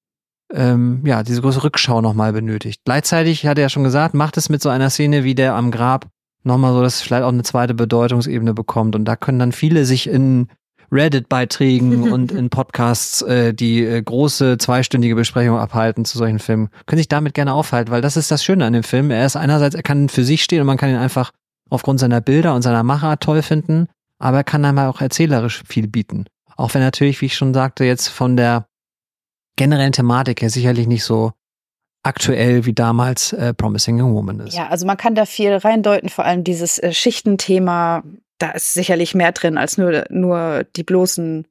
ähm, ja, diese große Rückschau nochmal benötigt. Gleichzeitig hat er ja schon gesagt, macht es mit so einer Szene wie der am Grab nochmal so, dass es vielleicht auch eine zweite Bedeutungsebene bekommt. Und da können dann viele sich in Reddit-Beiträgen und in Podcasts, äh, die äh, große zweistündige Besprechungen abhalten zu solchen Filmen, können sich damit gerne aufhalten, weil das ist das Schöne an dem Film. Er ist einerseits, er kann für sich stehen und man kann ihn einfach aufgrund seiner Bilder und seiner Machart toll finden, aber er kann einmal auch erzählerisch viel bieten. Auch wenn natürlich, wie ich schon sagte, jetzt von der generellen Thematik her sicherlich nicht so aktuell wie damals äh, Promising Young Woman ist. Ja, also man kann da viel reindeuten, vor allem dieses äh, Schichtenthema, da ist sicherlich mehr drin als nur, nur die bloßen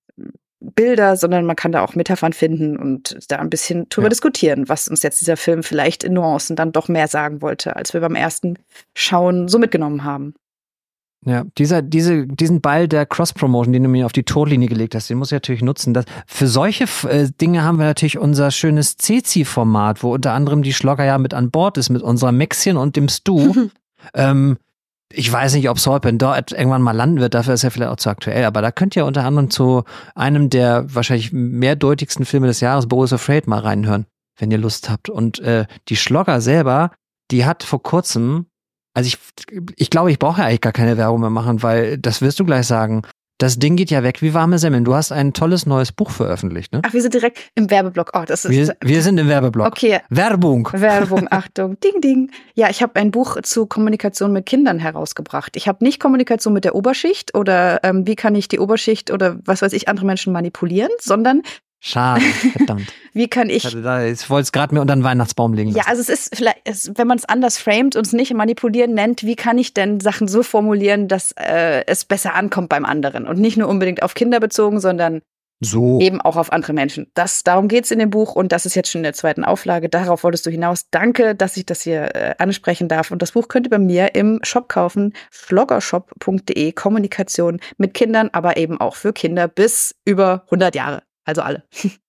Bilder, sondern man kann da auch Metaphern finden und da ein bisschen drüber Ja. diskutieren, was uns jetzt dieser Film vielleicht in Nuancen dann doch mehr sagen wollte, als wir beim ersten Schauen so mitgenommen haben. Ja, dieser, diese, diesen Ball der Cross-Promotion, den du mir auf die Torlinie gelegt hast, den muss ich natürlich nutzen. Das, für solche äh, Dinge haben wir natürlich unser schönes Ceci-Format, wo unter anderem die Schlogger ja mit an Bord ist, mit unserer Mäxchen und dem Stu. ähm, ich weiß nicht, ob Saltburn dort irgendwann mal landen wird, dafür ist er vielleicht auch zu aktuell, aber da könnt ihr unter anderem zu einem der wahrscheinlich mehrdeutigsten Filme des Jahres, Beau is Afraid, mal reinhören, wenn ihr Lust habt. Und äh, die Schlogger selber, die hat vor kurzem, also ich, ich glaube, ich brauche ja eigentlich gar keine Werbung mehr machen, weil das wirst du gleich sagen. Das Ding geht ja weg wie warme Semmeln. Du hast ein tolles neues Buch veröffentlicht, ne? Ach, wir sind direkt im Werbeblock. Oh, das ist Wir, wir sind im Werbeblock. okay. Werbung. Werbung, Achtung, ding, ding. Ja, ich habe ein Buch zu Kommunikation mit Kindern herausgebracht. Ich habe nicht Kommunikation mit der Oberschicht oder ähm, wie kann ich die Oberschicht oder was weiß ich, andere Menschen manipulieren, sondern Schade, verdammt. wie kann ich... Ich, hatte da, ich wollte es gerade mir unter den Weihnachtsbaum legen lassen. Ja, also es ist vielleicht, es, wenn man es anders framet und es nicht manipulieren nennt, wie kann ich denn Sachen so formulieren, dass äh, es besser ankommt beim anderen und nicht nur unbedingt auf Kinder bezogen, sondern so. eben auch auf andere Menschen. Das, darum geht's in dem Buch und das ist jetzt schon in der zweiten Auflage. Darauf wolltest du hinaus. Danke, dass ich das hier äh, ansprechen darf. Und das Buch könnt ihr bei mir im Shop kaufen, schloggershop punkt de, Kommunikation mit Kindern, aber eben auch für Kinder bis über hundert Jahre. Also alle.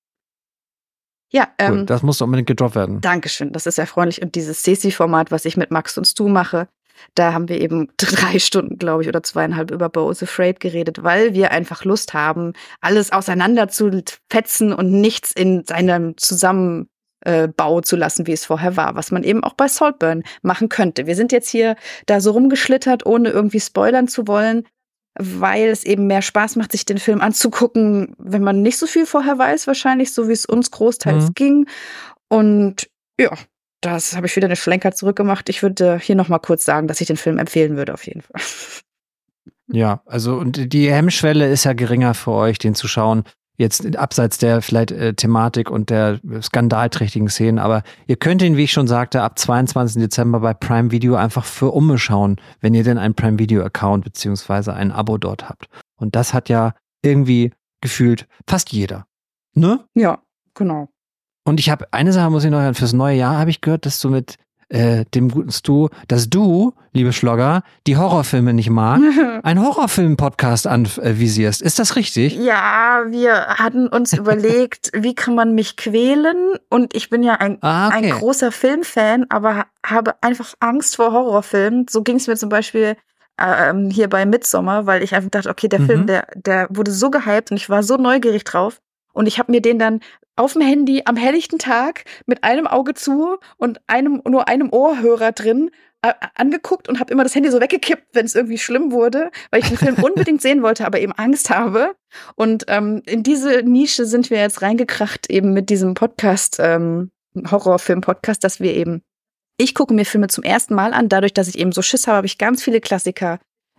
Ja, ähm, Cool, das muss unbedingt gedroppt werden. Dankeschön, das ist erfreulich. Und dieses Ceci-Format, was ich mit Max und Stu mache, da haben wir eben drei Stunden, glaube ich, oder zweieinhalb über Beau is Afraid geredet, weil wir einfach Lust haben, alles auseinander zu fetzen und nichts in seinem Zusammenbau zu lassen, wie es vorher war, was man eben auch bei Saltburn machen könnte. Wir sind jetzt hier da so rumgeschlittert, ohne irgendwie spoilern zu wollen, weil es eben mehr Spaß macht, sich den Film anzugucken, wenn man nicht so viel vorher weiß, wahrscheinlich, so wie es uns großteils Mhm. ging. Und ja, das habe ich wieder eine Schlenker zurückgemacht. Ich würde hier noch mal kurz sagen, dass ich den Film empfehlen würde, auf jeden Fall. Ja, also und die Hemmschwelle ist ja geringer für euch, den zu schauen. Jetzt abseits der vielleicht äh, Thematik und der skandalträchtigen Szenen, aber ihr könnt ihn, wie ich schon sagte, ab zweiundzwanzigsten Dezember bei Prime Video einfach für Umme schauen, wenn ihr denn einen Prime Video Account beziehungsweise ein Abo dort habt. Und das hat ja irgendwie gefühlt fast jeder. Ne? Ja, genau. Und ich habe eine Sache, muss ich noch hören, fürs neue Jahr habe ich gehört, dass du mit äh, dem guten Stu, dass du, liebe Schlogger, die Horrorfilme nicht mag, einen Horrorfilm-Podcast anvisierst. Ist das richtig? Ja, wir hatten uns überlegt, wie kann man mich quälen? Und ich bin ja ein, Ah, okay. ein großer Filmfan, aber ha- habe einfach Angst vor Horrorfilmen. So ging es mir zum Beispiel ähm, hier bei Midsommar, weil ich einfach dachte, okay, der Mhm. Film, der, der wurde so gehypt und ich war so neugierig drauf. Und ich habe mir den dann auf dem Handy am helllichten Tag mit einem Auge zu und einem nur einem Ohrhörer drin äh, angeguckt und habe immer das Handy so weggekippt, wenn es irgendwie schlimm wurde, weil ich den Film unbedingt sehen wollte, aber eben Angst habe. Und ähm, in diese Nische sind wir jetzt reingekracht, eben mit diesem Podcast, ähm, Horrorfilm-Podcast, dass wir eben, ich gucke mir Filme zum ersten Mal an, dadurch, dass ich eben so Schiss habe, habe ich ganz viele Klassiker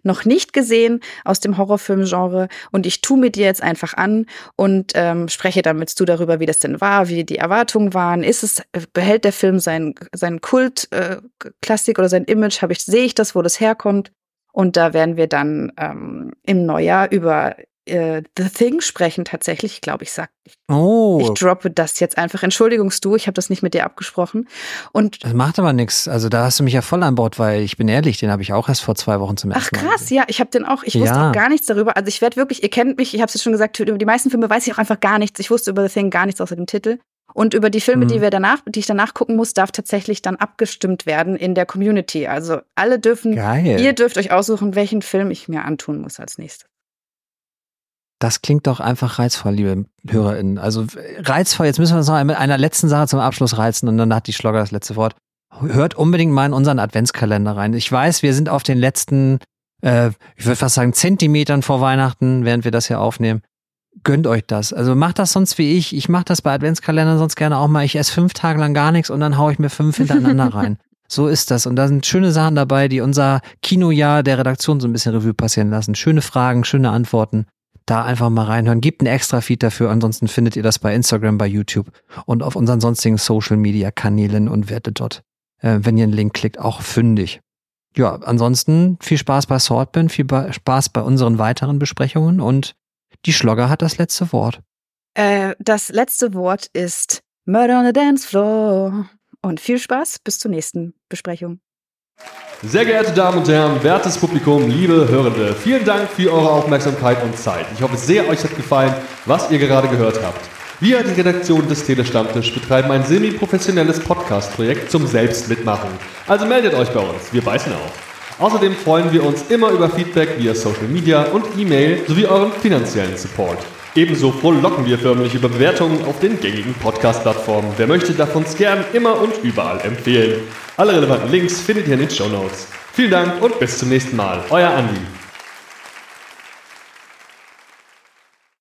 noch nicht gesehen aus dem Horrorfilmgenre und ich tue mir die jetzt einfach an und ähm, spreche dann mit du darüber, wie das denn war, wie die Erwartungen waren. Ist es, behält der Film seinen, seinen Kult-Klassik äh, oder sein Image? Habe ich, sehe ich das, wo das herkommt? Und da werden wir dann ähm, im Neujahr über äh, The Thing sprechen tatsächlich. Ich glaube, ich sag, ich, oh. ich droppe das jetzt einfach. Entschuldigung, Stu, ich habe das nicht mit dir abgesprochen. Und das macht aber nichts. Also da hast du mich ja voll an Bord, weil ich bin ehrlich, den habe ich auch erst vor zwei Wochen zum ersten Ach Mal krass, gesehen. ja, ich habe den auch, ich wusste Ja. auch gar nichts darüber. Also ich werde wirklich, ihr kennt mich, ich habe es jetzt schon gesagt, über die meisten Filme weiß ich auch einfach gar nichts. Ich wusste über The Thing gar nichts außer dem Titel. Und über die Filme, Mhm. die wir danach, die ich danach gucken muss, darf tatsächlich dann abgestimmt werden in der Community. Also alle dürfen, Geil. ihr dürft euch aussuchen, welchen Film ich mir antun muss als nächstes. Das klingt doch einfach reizvoll, liebe HörerInnen. Also reizvoll, jetzt müssen wir uns noch mit einer letzten Sache zum Abschluss reizen und dann hat die Schlogger das letzte Wort. Hört unbedingt mal in unseren Adventskalender rein. Ich weiß, wir sind auf den letzten, äh, ich würde fast sagen, Zentimetern vor Weihnachten, während wir das hier aufnehmen. Gönnt euch das. Also macht das sonst wie ich. Ich mache das bei Adventskalendern sonst gerne auch mal. Ich esse fünf Tage lang gar nichts und dann haue ich mir fünf hintereinander rein. So ist das. Und da sind schöne Sachen dabei, die unser Kinojahr der Redaktion so ein bisschen Revue passieren lassen. Schöne Fragen, schöne Antworten. Da einfach mal reinhören. Gebt einen extra Feed dafür. Ansonsten findet ihr das bei Instagram, bei YouTube und auf unseren sonstigen Social-Media-Kanälen und werdet dort, äh, wenn ihr einen Link klickt, auch fündig. Ja, ansonsten viel Spaß bei Saltburn, viel ba- Spaß bei unseren weiteren Besprechungen und die Schlogger hat das letzte Wort. Äh, das letzte Wort ist Murder on the Dance Floor. Und viel Spaß bis zur nächsten Besprechung. Sehr geehrte Damen und Herren, wertes Publikum, liebe Hörende, vielen Dank für eure Aufmerksamkeit und Zeit. Ich hoffe sehr, euch hat gefallen, was ihr gerade gehört habt. Wir, die Redaktion des Telestammtisch, betreiben ein semi-professionelles Podcast-Projekt zum Selbstmitmachen. Also meldet euch bei uns, wir beißen auf. Außerdem freuen wir uns immer über Feedback via Social Media und E-Mail sowie euren finanziellen Support. Ebenso frohlocken wir förmlich über Bewertungen auf den gängigen Podcast-Plattformen. Wer möchte, darf uns gern immer und überall empfehlen. Alle relevanten Links findet ihr in den Shownotes. Vielen Dank und bis zum nächsten Mal. Euer Andi.